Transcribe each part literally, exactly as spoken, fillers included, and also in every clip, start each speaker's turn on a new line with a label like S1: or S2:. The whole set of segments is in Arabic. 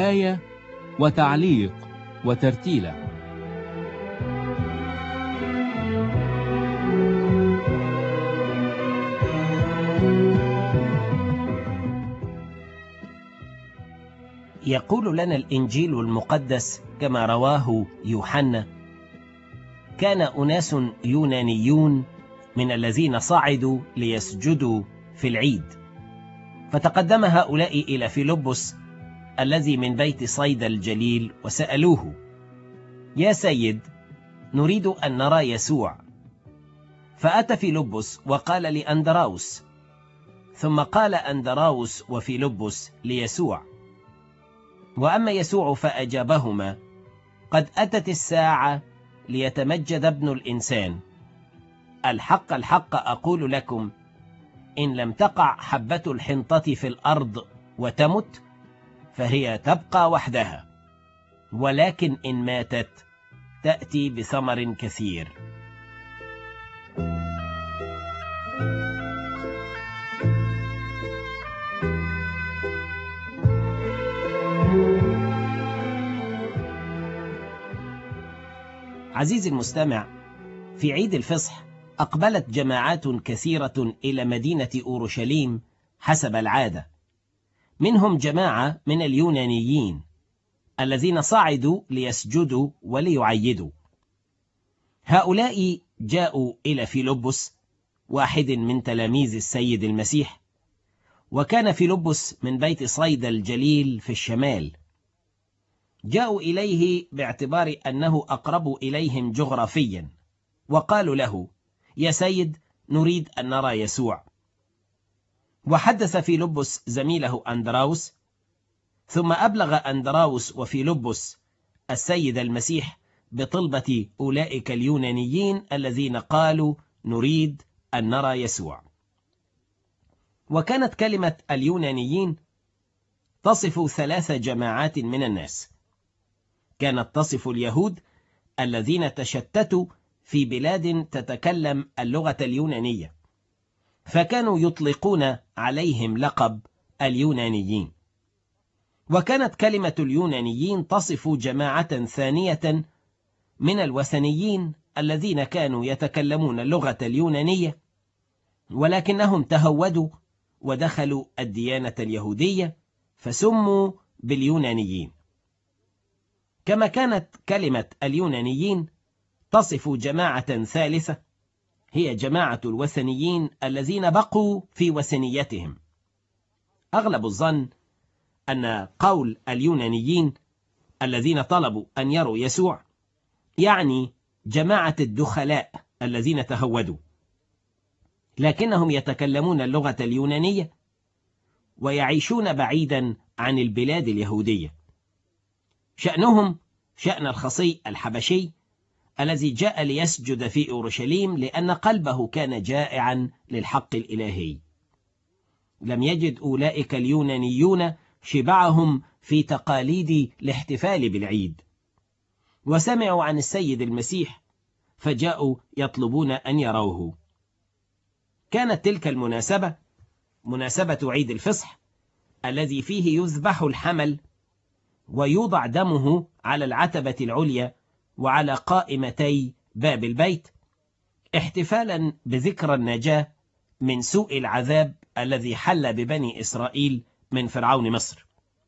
S1: آية وتعليق وترتيلة.
S2: يقول لنا الإنجيل المقدس كما رواه يوحنا: كان أناس يونانيون من الذين صعدوا ليسجدوا في العيد، فتقدم هؤلاء إلى فيلبس الذي من بيت صيدا الجليل وسألوه: يا سيد، نريد أن نرى يسوع. فأتى فيلبس وقال لأندراوس، ثم قال أندراوس وفيلبس ليسوع. وأما يسوع فأجابهما: قد أتت الساعة ليتمجد ابن الإنسان. الحق الحق أقول لكم، إن لم تقع حبة الحنطة في الأرض وتمت فهي تبقى وحدها، ولكن إن ماتت تأتي بثمر كثير. عزيزي المستمع، في عيد الفصح أقبلت جماعات كثيرة إلى مدينة أورشليم حسب العادة، منهم جماعة من اليونانيين الذين صعدوا ليسجدوا وليعيدوا. هؤلاء جاءوا إلى فيلبس، واحد من تلاميذ السيد المسيح، وكان فيلبس من بيت صيدا الجليل في الشمال. جاءوا إليه باعتبار أنه أقرب إليهم جغرافيا، وقالوا له: يا سيد، نريد أن نرى يسوع. وحدث فيلبس زميله أندراوس، ثم أبلغ أندراوس وفيلبس السيد المسيح بطلبة أولئك اليونانيين الذين قالوا: نريد أن نرى يسوع. وكانت كلمة اليونانيين تصف ثلاث جماعات من الناس. كانت تصف اليهود الذين تشتتوا في بلاد تتكلم اللغة اليونانية، فكانوا يطلقون عليهم لقب اليونانيين. وكانت كلمة اليونانيين تصف جماعة ثانية من الوثنيين الذين كانوا يتكلمون اللغة اليونانية، ولكنهم تهودوا ودخلوا الديانة اليهودية فسموا باليونانيين. كما كانت كلمة اليونانيين تصف جماعة ثالثة، هي جماعة الوثنيين الذين بقوا في وثنيتهم. أغلب الظن أن قول اليونانيين الذين طلبوا أن يروا يسوع يعني جماعة الدخلاء الذين تهودوا، لكنهم يتكلمون اللغة اليونانية ويعيشون بعيدا عن البلاد اليهودية. شأنهم شأن الخصي الحبشي الذي جاء ليسجد في أورشليم لأن قلبه كان جائعا للحق الإلهي. لم يجد أولئك اليونانيون شبعهم في تقاليد الاحتفال بالعيد، وسمعوا عن السيد المسيح فجاءوا يطلبون أن يروه. كانت تلك المناسبة مناسبة عيد الفصح الذي فيه يذبح الحمل ويوضع دمه على العتبة العليا وعلى قائمتي باب البيت، احتفالا بذكرى النجاة من سوء العذاب الذي حل ببني إسرائيل من فرعون مصر.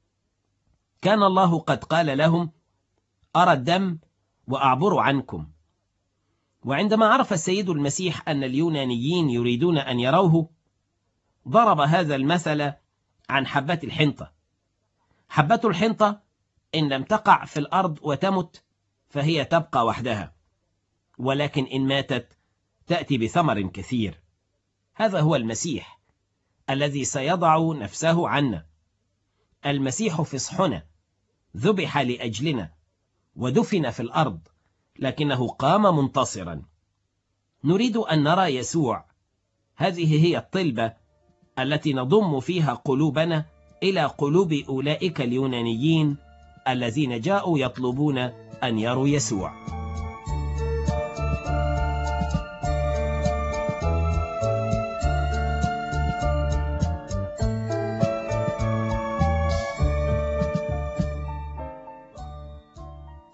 S2: كان الله قد قال لهم: أرى الدم وأعبر عنكم. وعندما عرف السيد المسيح أن اليونانيين يريدون أن يروه، ضرب هذا المثل عن حبة الحنطة. حبة الحنطة إن لم تقع في الأرض وتمت فهي تبقى وحدها، ولكن إن ماتت تأتي بثمر كثير. هذا هو المسيح الذي سيضع نفسه عنا. المسيح فصحنا، ذبح لأجلنا ودفن في الأرض، لكنه قام منتصرا. نريد أن نرى يسوع. هذه هي الطلبة التي نضم فيها قلوبنا إلى قلوب أولئك اليونانيين الذين جاءوا يطلبون أن يروا يسوع.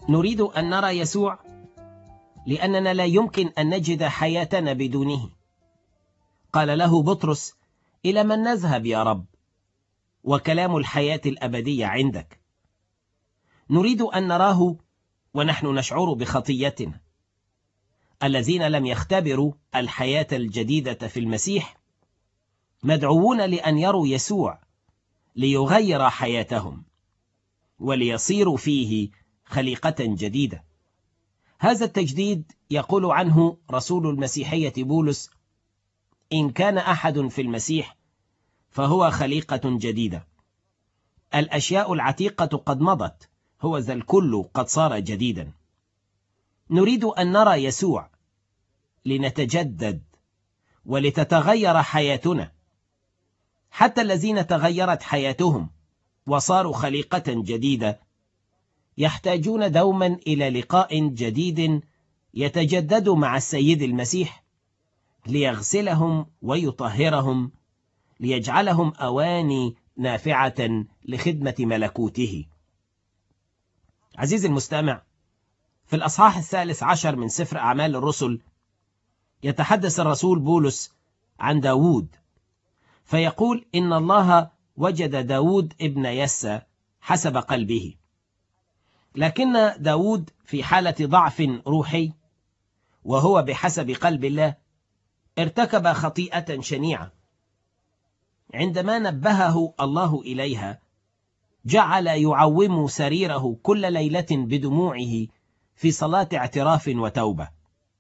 S2: نريد أن نرى يسوع لأننا لا يمكن أن نجد حياتنا بدونه. قال له بطرس: إلى من نذهب يا رب؟ وكلام الحياة الأبدية عندك. نريد أن نراه ونحن نشعر بخطيتنا. الذين لم يختبروا الحياة الجديدة في المسيح مدعوون لأن يروا يسوع ليغير حياتهم وليصيروا فيه خليقة جديدة. هذا التجديد يقول عنه رسول المسيحية بولس: إن كان أحد في المسيح فهو خليقة جديدة، الأشياء العتيقة قد مضت، هو ذا الكل قد صار جديدا. نريد أن نرى يسوع لنتجدد ولتتغير حياتنا. حتى الذين تغيرت حياتهم وصاروا خليقة جديدة يحتاجون دوما إلى لقاء جديد يتجدد مع السيد المسيح ليغسلهم ويطهرهم، ليجعلهم أواني نافعة لخدمة ملكوته. عزيزي المستمع، في الأصحاح الثالث عشر من سفر أعمال الرسل يتحدث الرسول بولس عن داود، فيقول: إن الله وجد داود ابن يسى حسب قلبه. لكن داود في حالة ضعف روحي وهو بحسب قلب الله ارتكب خطيئة شنيعة. عندما نبهه الله إليها جعل يعوم سريره كل ليلة بدموعه في صلاة اعتراف وتوبة.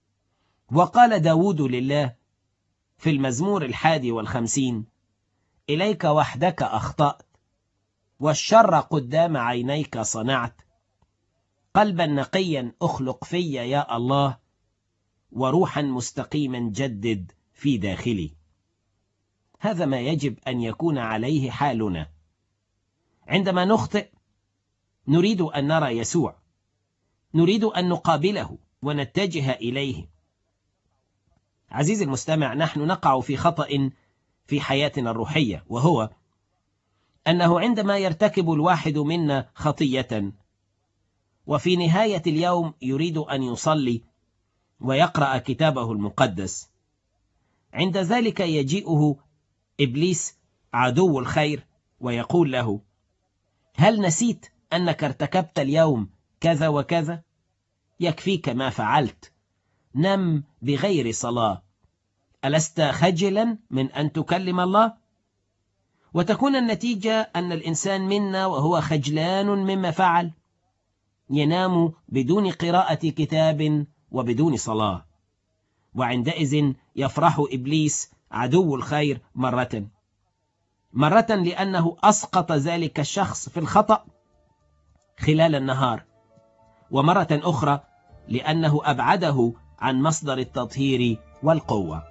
S2: وقال داود لله في المزمور الحادي والخمسين: إليك وحدك أخطأت، والشر قدام عينيك صنعت، قلبا نقيا أخلق في يا الله، وروحا مستقيما جدد في داخلي. هذا ما يجب أن يكون عليه حالنا. عندما نخطئ نريد أن نرى يسوع، نريد أن نقابله ونتجه إليه. عزيزي المستمع، نحن نقع في خطأ في حياتنا الروحية، وهو أنه عندما يرتكب الواحد منا خطية وفي نهاية اليوم يريد أن يصلي ويقرأ كتابه المقدس، عند ذلك يجيئه إبليس عدو الخير ويقول له: هل نسيت أنك ارتكبت اليوم كذا وكذا؟ يكفيك ما فعلت، نم بغير صلاة، ألست خجلا من أن تكلم الله؟ وتكون النتيجة أن الإنسان منا وهو خجلان مما فعل ينام بدون قراءة كتاب وبدون صلاة، وعندئذ يفرح إبليس عدو الخير مرة مرة لأنه أسقط ذلك الشخص في الخطأ خلال النهار، ومرة أخرى لأنه أبعده عن مصدر التطهير والقوة.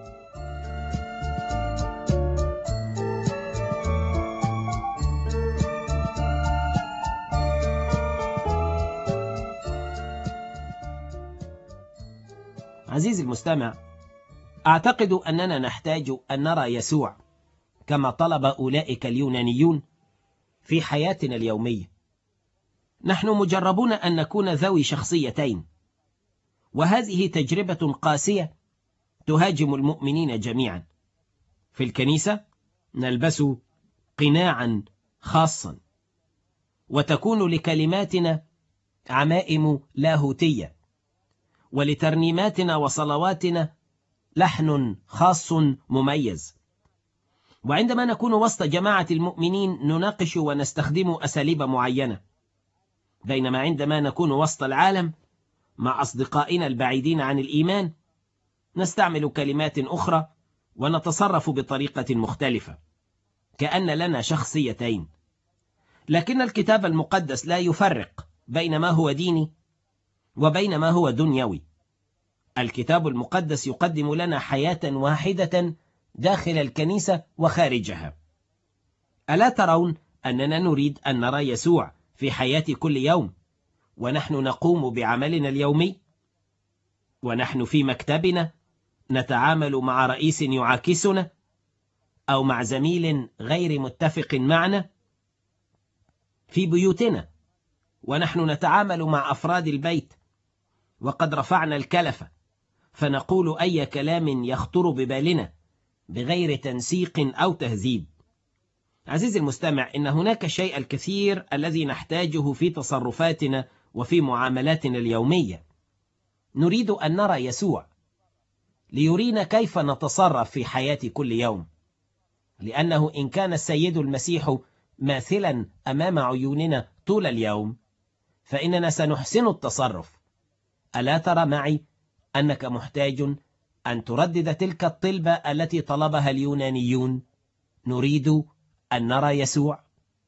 S2: عزيزي المستمع، أعتقد أننا نحتاج أن نرى يسوع كما طلب أولئك اليونانيون في حياتنا اليومية. نحن مجربون أن نكون ذوي شخصيتين، وهذه تجربة قاسية تهاجم المؤمنين جميعا. في الكنيسة نلبس قناعا خاصا، وتكون لكلماتنا عمائم لاهوتية، ولترنيماتنا وصلواتنا لحن خاص مميز. وعندما نكون وسط جماعة المؤمنين نناقش ونستخدم أساليب معينة، بينما عندما نكون وسط العالم مع أصدقائنا البعيدين عن الإيمان نستعمل كلمات أخرى ونتصرف بطريقة مختلفة، كأن لنا شخصيتين. لكن الكتاب المقدس لا يفرق بين ما هو ديني وبين ما هو دنيوي. الكتاب المقدس يقدم لنا حياة واحدة داخل الكنيسة وخارجها. ألا ترون أننا نريد أن نرى يسوع في حياة كل يوم ونحن نقوم بعملنا اليومي، ونحن في مكتبنا نتعامل مع رئيس يعاكسنا أو مع زميل غير متفق معنا، في بيوتنا ونحن نتعامل مع أفراد البيت، وقد رفعنا الكلفة، فنقول أي كلام يخطر ببالنا بغير تنسيق أو تهذيب. عزيزي المستمع، إن هناك شيء الكثير الذي نحتاجه في تصرفاتنا وفي معاملاتنا اليومية. نريد أن نرى يسوع ليرينا كيف نتصرف في حياة كل يوم، لأنه إن كان السيد المسيح ماثلا أمام عيوننا طول اليوم فإننا سنحسن التصرف. ألا ترى معي أنك محتاج أن تردد تلك الطلبة التي طلبها اليونانيون؟ نريد أن نرى يسوع.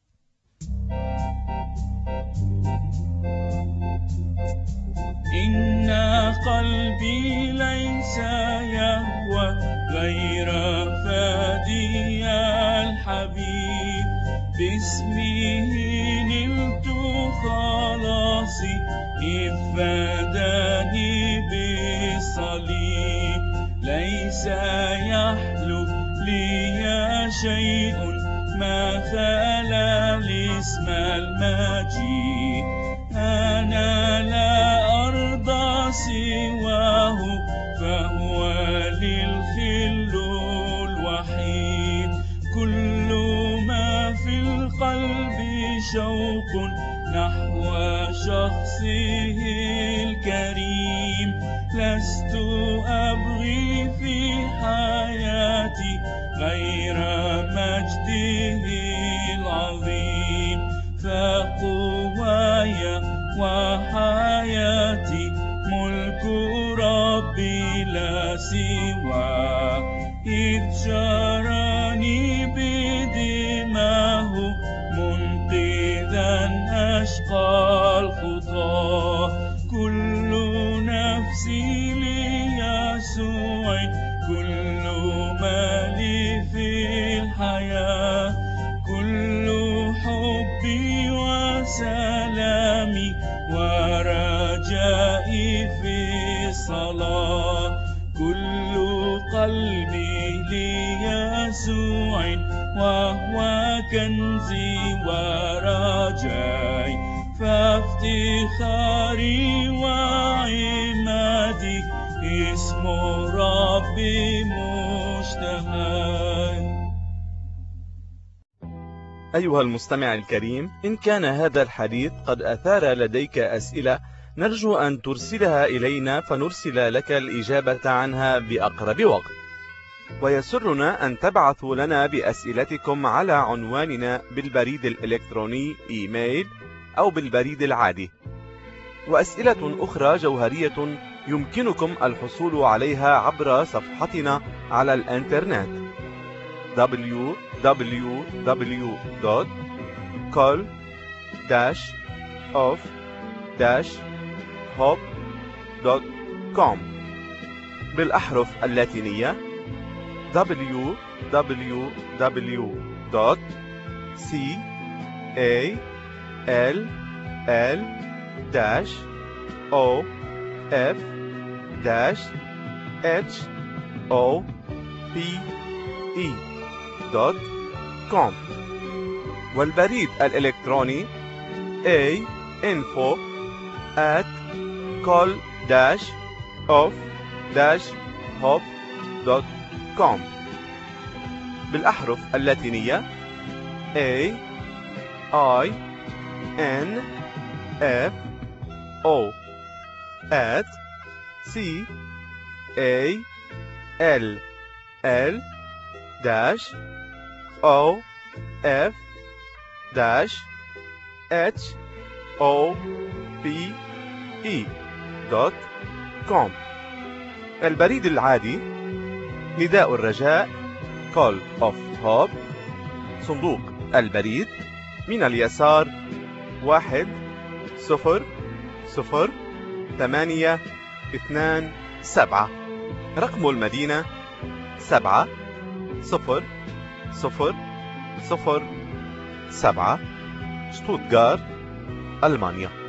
S3: إن قلبي ليس يهوى غير فادي الحبيب، باسمه نلت خلاصي إذ فداني بالصليب. ليس يحلو لي شيء ما خلا الاسم المجيد، أنا لا أرضى سواه فهو للخل الوحيد. كل ما في القلب شوق نحو شخصه الكريم، لست أبغي في حياتي غير مجده العظيم. فقواي وحياتي ملك ربي لا سوى، إذ شراني بدماه منقذا أشقى الخطاه. كل نفسي ليسوع، كل ما لي في الحياة، كل حبي وسلامي ورجائي في الصلاة. كل قلبي ليسوع وهو كنزي ورجائي، فافتخاري وعمادي اسم ربي مشتهى.
S4: أيها المستمع الكريم، إن كان هذا الحديث قد أثار لديك أسئلة نرجو أن ترسلها إلينا فنرسل لك الإجابة عنها بأقرب وقت. ويسرنا أن تبعثوا لنا بأسئلتكم على عنواننا بالبريد الإلكتروني إيميل أو بالبريد العادي. وأسئلة أخرى جوهرية يمكنكم الحصول عليها عبر صفحتنا على الإنترنت دبليو دبليو دبليو دوت كول داش أوف داش هوب دوت كوم بالأحرف اللاتينية دبليو دبليو دبليو دوت سي إيه إل إل داش أو إف داش إتش أو بي إي دوت كوم. والبريد الإلكتروني A info at call dash of dash hop دوت كوم بالأحرف اللاتينية A I N F O at C A L L dash O F dash H O P E دوت كوم. البريد العادي نداء الرجاء Call of Hope، صندوق البريد من اليسار واحد صفر صفر ثمانية اثنان سبعة، رقم المدينة سبعة صفر صفر صفر سبعة، شتوتغارت، ألمانيا.